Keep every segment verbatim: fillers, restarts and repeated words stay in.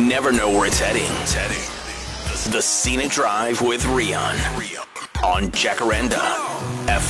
never know where it's heading. It's heading. The Scenic Drive with Rian on Jacaranda F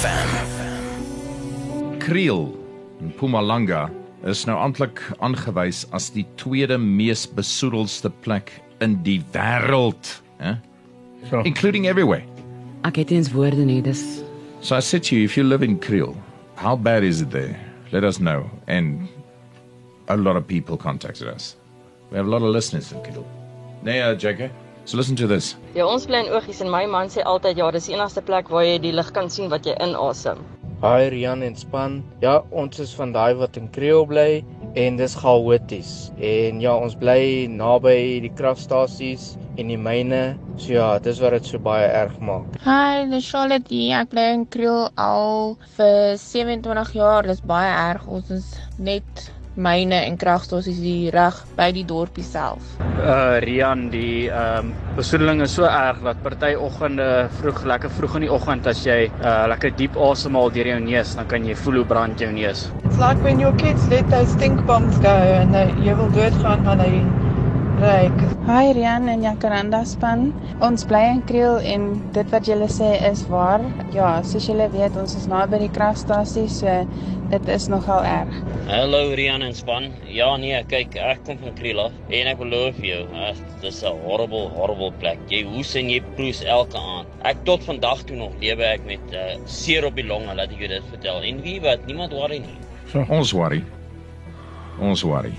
M. Kriel in Mpumalanga is nou amptelik aangewys as die tweede mees besoedeldste plek in die wêreld, eh? So. Including everywhere. Ek het eens woorde nie, dis... So I said to you, if you live in Kriel, how bad is it there? Let us know. And a lot of people contacted us. We have a lot of listeners in Kriel. Nee, uh, Jackie? So listen to this. Ja, ons bly in Oogies en my man sê altyd, ja, dis die enigste plek waar jy die lig kan sien wat jy inasem. Hi Rian en span. Ja, ons is van daai wat in Kriel bly en dis chaoties. En ja, ons bly naby die kragstasies en die myne. So ja, dis wat dit so baie erg maak. Hi, dis Charlotte hier. Ek bly in Kriel al vir sewe-en-twintig jaar. Dis baie erg. Ons is net myne en kragstasies hier reg by die dorpie self. Uh Rian, die ehm um, besoedeling is so erg dat party oggende vroeg, lekker vroeg in die oggend as jy uh lekker diep asemhaal deur jou neus, dan kan jy voel hoe brand jou neus. It's like when your kids let those stink bombs go and they, jy wil doodgaan van die reuk. Hi Rian en Jacaranda span. Ons bly in Kriel en dit wat julle sê is waar. Ja, soos julle weet, ons is naby die kragstasie, so dit is nogal erg. Hallo Rian en span. Ja nee, kyk, ek kom van Kriel af en ek beloof jou, dit is 'n horrible, horrible plek. Jy hoes en jy proes elke aand. Ek tot vandag toe nog lewe ek met uh, seer op die longe, laat ek jou dit vertel. En wie wat, niemand worry nie. So, ons worry. Ons worry.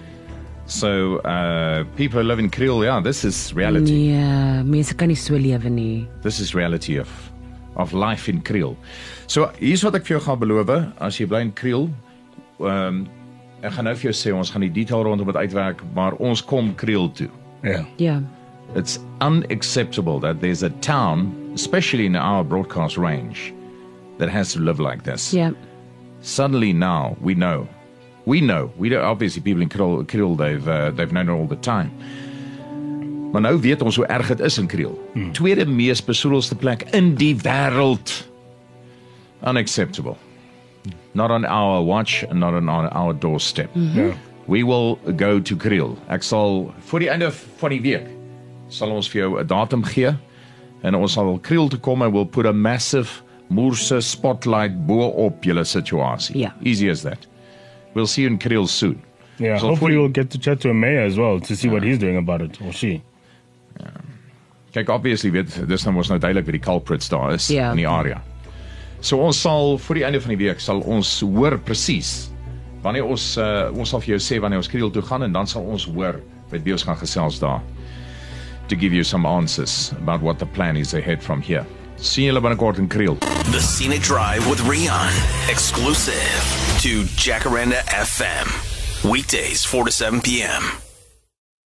So, uh, people who live in Kriel, yeah, this is reality. Nee, mense kan nie so lewe nie. This is reality of, of life in Kriel. So, hier's wat ek vir jou gaan beloof, as jy bly in Kriel, um, ek gaan nou vir jou sê, ons gaan die detail rondom dit uitwerk, maar ons kom Kriel toe. Yeah. Ja. It's unacceptable that there's a town, especially in our broadcast range, that has to live like this. Ja. Suddenly now, we know. We know. We don't, obviously, people in Kriel, Kriel they've, uh, they've known it all the time. Maar nou weet ons hoe erg het is in Kriel. Hmm. Tweede mees besoedeldste plek in die wêreld. Unacceptable. Not on our watch and not on our doorstep. Mm-hmm. Yeah. We will go to Kriel. Ek sal, voor die einde van die week, sal ons vir jou 'n datum gee, en ons sal Kriel toe kom, and we'll put a massive Moorse spotlight bo op julle situasie. Yeah. Easy as that. We'll see you in Kriel soon. Yeah, So hopefully for- we'll get to chat to a mayor as well to see what he's doing about it, or she. Kyk, obviously, weet, dis nou mos nou duidelik wie die culprits daar is Ja. in die area. So ons sal, voor die einde van die week, sal ons hoor presies, wanneer ons, uh, ons sal vir jou sê wanneer ons Kriel toe gaan, en dan sal ons hoor, met wie ons gaan gesels daar, to give you some answers about what the plan is ahead from here. Sien julle binnekort in Kriel. The Scenic Drive with Rian, exclusive to Jacaranda F M. Weekdays, four to seven p.m.